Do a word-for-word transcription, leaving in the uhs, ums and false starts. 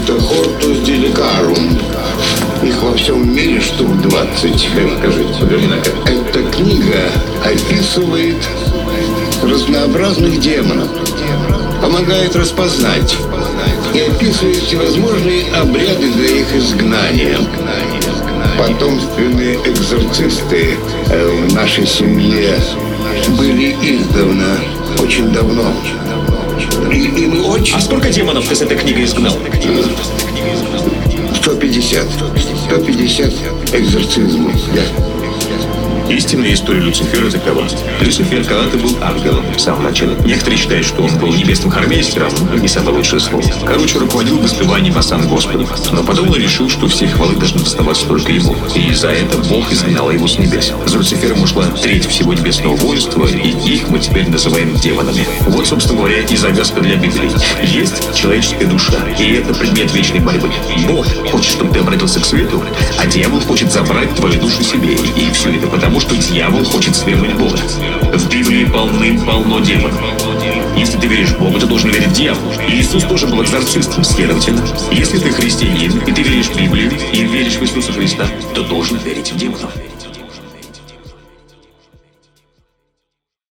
это Hortus Delicarum. Их во всем мире штук двадцать. Эта книга описывает разнообразных демонов, помогает распознать и описывает всевозможные обряды для их изгнания. Потомственные экзорцисты в нашей семье были издавна, очень давно. И им очень... А сколько демонов ты с этой книгой изгнал? сто пятьдесят. сто пятьдесят экзорцизмов, да. Истинная история Люцифера такова. Люцифер когда-то был ангелом в самом начале. Некоторые считают, что он был небесным хормейстером, не самое лучшее слово. Короче, руководил воспеванием осан Господу. Но потом он решил, что все хвалы должны доставаться только ему. И за это Бог изгнал его с небес. За Люцифером ушла треть всего небесного воинства, и их мы теперь называем демонами. Вот, собственно говоря, и завязка для Библии. Есть человеческая душа, и это предмет вечной борьбы. Бог хочет, чтобы ты обратился к свету, а дьявол хочет забрать твою душу себе. И все это потому, что дьявол хочет свергнуть Бога. В Библии полным-полно демонов. Если ты веришь в Бога, ты должен верить в дьявола. Иисус тоже был экзорцистом, следовательно. Если ты христианин, и ты веришь в Библию, и веришь в Иисуса Христа, то должен верить в демонов.